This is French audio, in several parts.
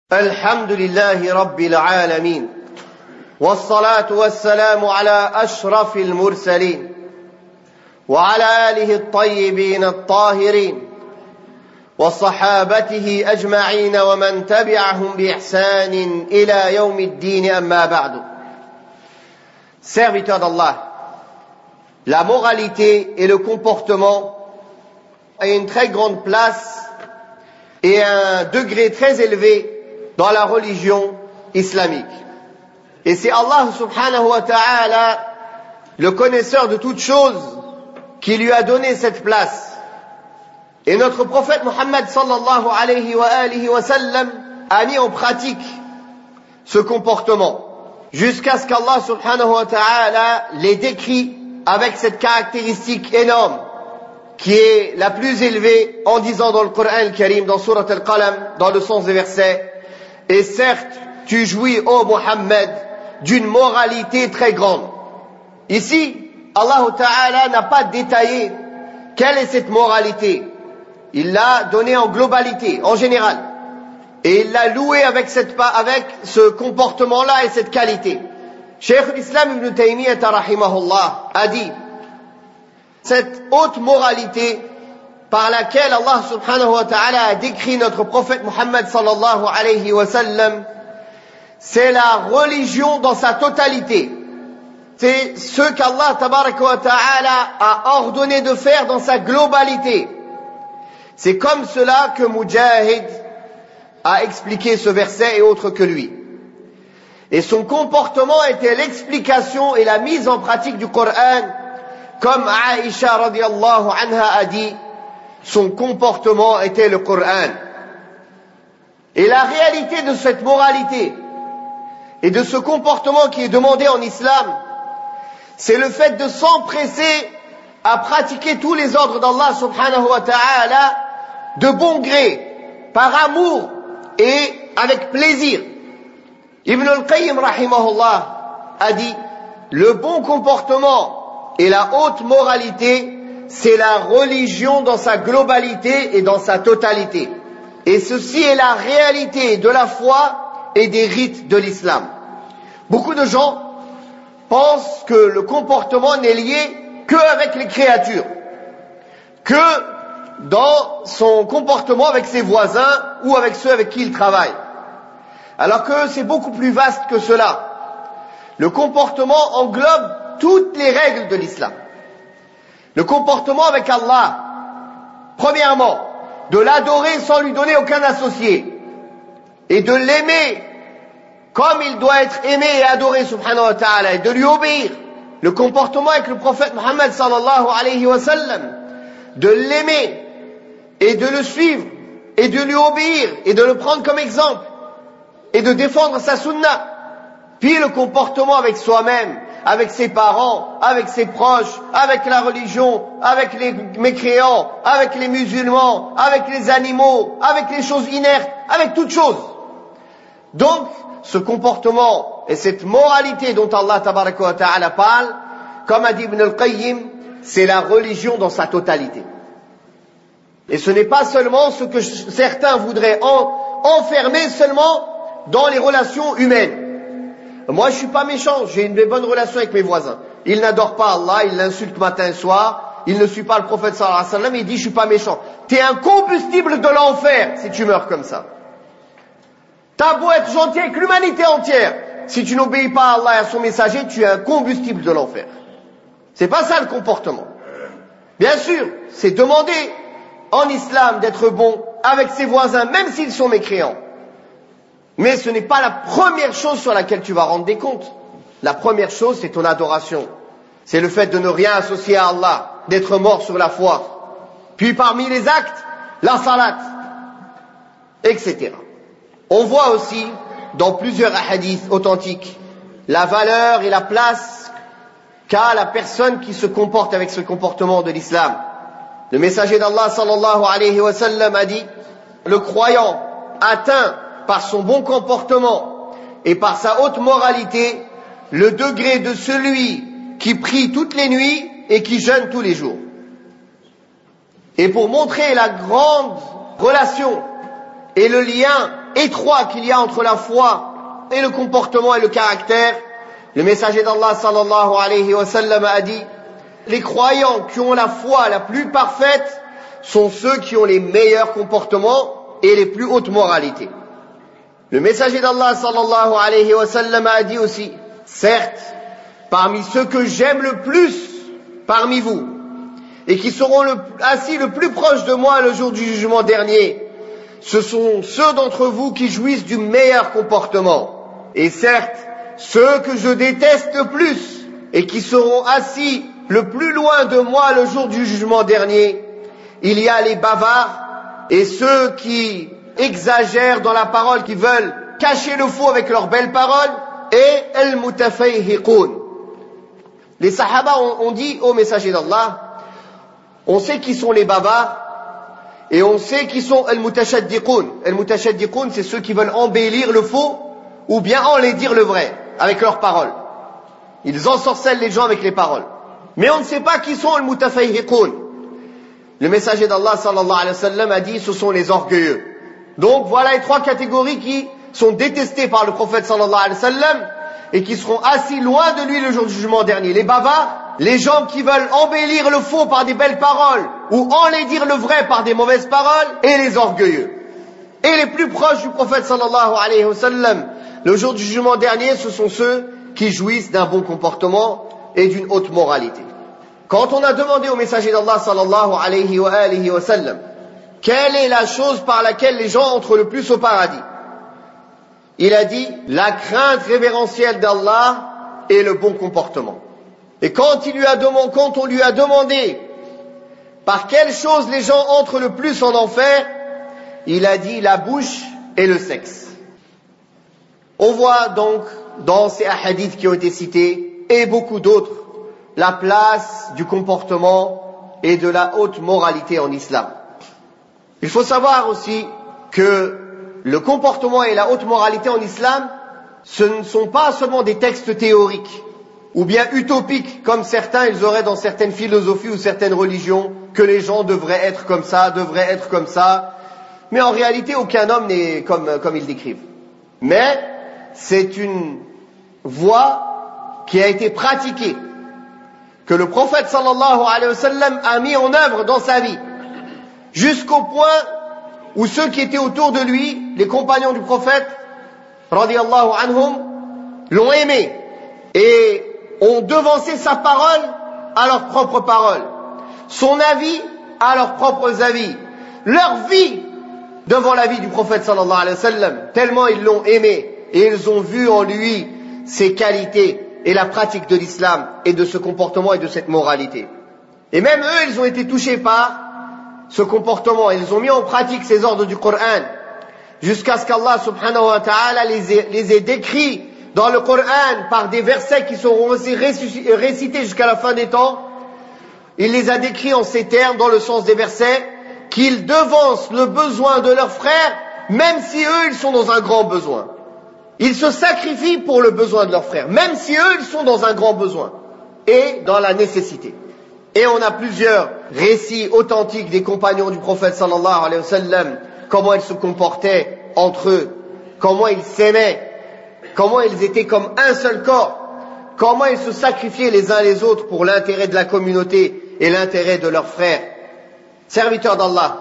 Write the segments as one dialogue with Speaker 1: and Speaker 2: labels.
Speaker 1: الحمد لله رب العالمين والصلاة والسلام على أشرف المرسلين وعلى آله الطيبين الطاهرين وصحابته أجمعين ومن تبعهم بإحسان إلى يوم الدين أما بعد. Serviteurs d'Allah, la moralité et le comportement a une très grande place et un degré très élevé dans la religion islamique. Et c'est Allah subhanahu wa ta'ala, le connaisseur de toutes choses, qui lui a donné cette place. Et notre prophète Muhammad sallallahu alayhi wa sallam a mis en pratique ce comportement jusqu'à ce qu'Allah subhanahu wa ta'ala les décrit avec cette caractéristique énorme qui est la plus élevée en disant dans le Coran al-Karim, dans Surat al-Qalam, dans le sens des versets: et certes, tu jouis, ô Muhammad, d'une moralité très grande. Ici, Allah Ta'ala n'a pas détaillé quelle est cette moralité. Il l'a donnée en globalité, en général. Et il l'a loué avec ce comportement-là et cette qualité. Cheikh l'Islam Ibn Taymiyyah rahimahullah a dit: cette haute moralité par laquelle Allah subhanahu wa ta'ala a décrit notre prophète Muhammad sallallahu alayhi wa sallam, c'est la religion dans sa totalité. C'est ce qu'Allah tabaraka wa ta'ala a ordonné de faire dans sa globalité. C'est comme cela que Mujahid a expliqué ce verset et autres que lui. Et son comportement était l'explication et la mise en pratique du Coran, comme Aïcha radiyallahu anha a dit: son comportement était le Coran. Et la réalité de cette moralité et de ce comportement qui est demandé en islam, c'est le fait de s'empresser à pratiquer tous les ordres d'Allah subhanahu wa ta'ala de bon gré, par amour et avec plaisir. Ibn al-Qayyim rahimahullah a dit: le bon comportement et la haute moralité, c'est la religion dans sa globalité et dans sa totalité. Et ceci est la réalité de la foi et des rites de l'islam. Beaucoup de gens pensent que le comportement n'est lié qu'avec les créatures, que dans son comportement avec ses voisins ou avec ceux avec qui il travaille. Alors que c'est beaucoup plus vaste que cela. Le comportement englobe toutes les règles de l'islam. Le comportement avec Allah, premièrement, de l'adorer sans lui donner aucun associé, et de l'aimer comme il doit être aimé et adoré subhanahu wa ta'ala, et de lui obéir. Le comportement avec le prophète Muhammad sallallahu alayhi wa sallam, de l'aimer et de le suivre et de lui obéir et de le prendre comme exemple et de défendre sa sunna. Puis le comportement avec soi-même, avec ses parents, avec ses proches, avec la religion, avec les mécréants, avec les musulmans, avec les animaux, avec les choses inertes, avec toutes choses. Donc, ce comportement et cette moralité dont Allah tabaraka wa ta'ala parle, comme a dit Ibn al-Qayyim, c'est la religion dans sa totalité. Et ce n'est pas seulement ce que certains voudraient enfermer seulement dans les relations humaines. Moi, je suis pas méchant, j'ai une bonne relation avec mes voisins. Ils n'adorent pas Allah, ils l'insultent matin et soir, ils ne suivent pas le prophète sallallahu alayhi wa sallam, il dit: je suis pas méchant. T'es un combustible de l'enfer si tu meurs comme ça. T'as beau être gentil avec l'humanité entière, si tu n'obéis pas à Allah et à son messager, tu es un combustible de l'enfer. C'est pas ça le comportement. Bien sûr, c'est demandé en islam d'être bon avec ses voisins, même s'ils sont mécréants. Mais ce n'est pas la première chose sur laquelle tu vas rendre des comptes. La première chose, c'est ton adoration. C'est le fait de ne rien associer à Allah, d'être mort sur la foi. Puis parmi les actes, la salat, etc. On voit aussi, dans plusieurs hadiths authentiques, la valeur et la place qu'a la personne qui se comporte avec ce comportement de l'islam. Le messager d'Allah sallallahu alayhi wa sallam a dit: le croyant atteint par son bon comportement et par sa haute moralité le degré de celui qui prie toutes les nuits et qui jeûne tous les jours. Et pour montrer la grande relation et le lien étroit qu'il y a entre la foi et le comportement et le caractère, le messager d'Allah sallallahu alayhi wa sallam a dit: les croyants qui ont la foi la plus parfaite sont ceux qui ont les meilleurs comportements et les plus hautes moralités. Le messager d'Allah sallallahu alayhi wa sallam a dit aussi: certes, parmi ceux que j'aime le plus parmi vous et qui seront assis le plus proche de moi le jour du jugement dernier, ce sont ceux d'entre vous qui jouissent du meilleur comportement. Et certes, ceux que je déteste le plus et qui seront assis le plus loin de moi le jour du jugement dernier, il y a les bavards et ceux qui exagèrent dans la parole, qui veulent cacher le faux avec leurs belles paroles, et al-mutafayhiqoun. Les sahaba ont dit au messager d'Allah: on sait qui sont les bavards et on sait qui sont al-mutashaddiqoun. Al-mutashaddiqoun, c'est ceux qui veulent embellir le faux ou bien enlaidir le vrai avec leurs paroles. Ils ensorcellent les gens avec les paroles. Mais on ne sait pas qui sont al-mutafayhiqoun. Le messager d'Allah sallallahu alayhi wa sallam a dit: ce sont les orgueilleux. Donc voilà les trois catégories qui sont détestées par le prophète sallallahu alayhi wa sallam et qui seront assis loin de lui le jour du jugement dernier. Les bavards, les gens qui veulent embellir le faux par des belles paroles ou enlaidir le vrai par des mauvaises paroles, et les orgueilleux. Et les plus proches du prophète sallallahu alayhi wa sallam le jour du jugement dernier, ce sont ceux qui jouissent d'un bon comportement et d'une haute moralité. Quand on a demandé au messager d'Allah sallallahu alayhi wa sallam quelle est la chose par laquelle les gens entrent le plus au paradis, il a dit: la crainte révérentielle d'Allah et le bon comportement. Et quand on lui a demandé par quelle chose les gens entrent le plus en enfer, il a dit: la bouche et le sexe. On voit donc dans ces hadiths qui ont été cités et beaucoup d'autres la place du comportement et de la haute moralité en islam. Il faut savoir aussi que le comportement et la haute moralité en islam, ce ne sont pas seulement des textes théoriques ou bien utopiques comme certains ils auraient dans certaines philosophies ou certaines religions, que les gens devraient être comme ça, mais en réalité aucun homme n'est comme ils décrivent. Mais c'est une voie qui a été pratiquée, que le prophète sallallahu alayhi wa sallam a mis en œuvre dans sa vie, jusqu'au point où ceux qui étaient autour de lui, les compagnons du prophète, radiyallahu anhum, l'ont aimé et ont devancé sa parole à leur propre parole, son avis à leurs propres avis, leur vie devant la vie du prophète sallallahu alayhi wa sallam, tellement ils l'ont aimé et ils ont vu en lui ses qualités et la pratique de l'islam et de ce comportement et de cette moralité. Et même eux, ils ont été touchés par ce comportement, ils ont mis en pratique ces ordres du Coran, jusqu'à ce qu'Allah subhanahu wa ta'ala les ait décrits dans le Coran par des versets qui seront aussi récités jusqu'à la fin des temps. Il les a décrits en ces termes, dans le sens des versets, qu'ils devancent le besoin de leurs frères, même si eux, ils sont dans un grand besoin. Ils se sacrifient pour le besoin de leurs frères, même si eux, ils sont dans un grand besoin et dans la nécessité. Et on a plusieurs récits authentiques des compagnons du prophète sallallahu alayhi wa sallam, comment ils se comportaient entre eux, comment ils s'aimaient, comment ils étaient comme un seul corps, comment ils se sacrifiaient les uns les autres pour l'intérêt de la communauté et l'intérêt de leurs frères. Serviteurs d'Allah,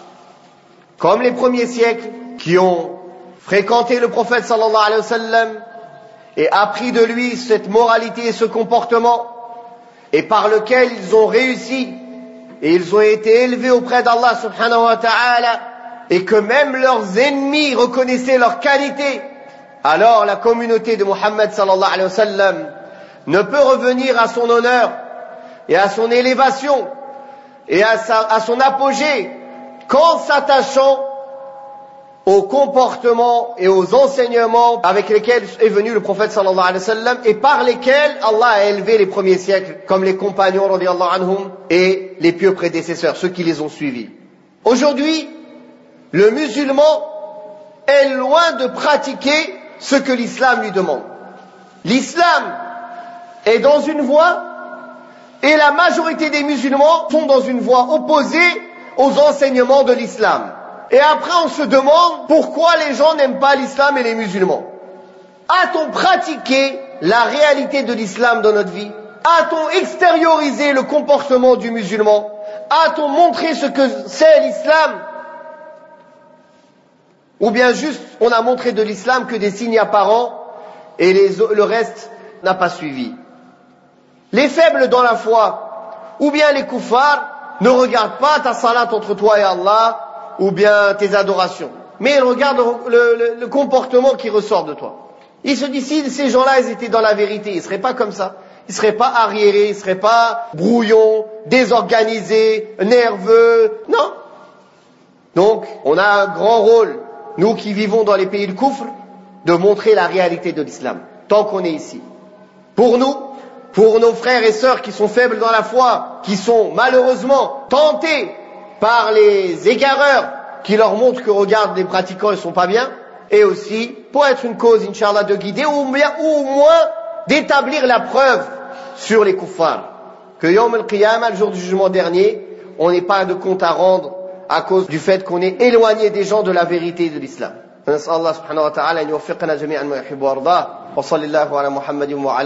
Speaker 1: comme les premiers siècles qui ont fréquenté le prophète sallallahu alayhi wa sallam et appris de lui cette moralité et ce comportement, et par lequel ils ont réussi et ils ont été élevés auprès d'Allah subhanahu wa ta'ala, et que même leurs ennemis reconnaissaient leur qualité, alors la communauté de Muhammad sallallahu alayhi wa sallam ne peut revenir à son honneur et à son élévation et à son apogée qu'en s'attachant aux comportements et aux enseignements avec lesquels est venu le prophète sallallahu alayhi wa sallam et par lesquels Allah a élevé les premiers siècles, comme les compagnons radiyallahu anhum et les pieux prédécesseurs, ceux qui les ont suivis. Aujourd'hui, le musulman est loin de pratiquer ce que l'islam lui demande. L'islam est dans une voie et la majorité des musulmans sont dans une voie opposée aux enseignements de l'islam. Et après on se demande pourquoi les gens n'aiment pas l'islam et les musulmans. A-t-on pratiqué la réalité de l'islam dans notre vie? A-t-on extériorisé le comportement du musulman? A-t-on montré ce que c'est l'islam? Ou bien juste on a montré de l'islam que des signes apparents et le reste n'a pas suivi? Les faibles dans la foi, ou bien les kuffars, ne regardent pas ta salat entre toi et Allah, ou bien tes adorations, mais ils regardent le comportement qui ressort de toi. Ils se disent, si ces gens-là ils étaient dans la vérité, ils ne seraient pas comme ça. Ils ne seraient pas arriérés, ils ne seraient pas brouillons, désorganisés, nerveux. Non. Donc, on a un grand rôle, nous qui vivons dans les pays de Koufr, de montrer la réalité de l'islam, tant qu'on est ici. Pour nous, pour nos frères et sœurs qui sont faibles dans la foi, qui sont malheureusement tentés par les égareurs qui leur montrent que, regarde, les pratiquants ils sont pas bien, et aussi pour être une cause, Inch'Allah, de guider ou au moins d'établir la preuve sur les kuffars. Que Yawm al-Qiyamah, le jour du jugement dernier, on n'ait pas de compte à rendre à cause du fait qu'on est éloigné des gens de la vérité de l'islam. نسأل الله سبحانه وتعالى أن يوفقنا جميعا ما يحب ويرضاه وصلى الله على محمد وعلى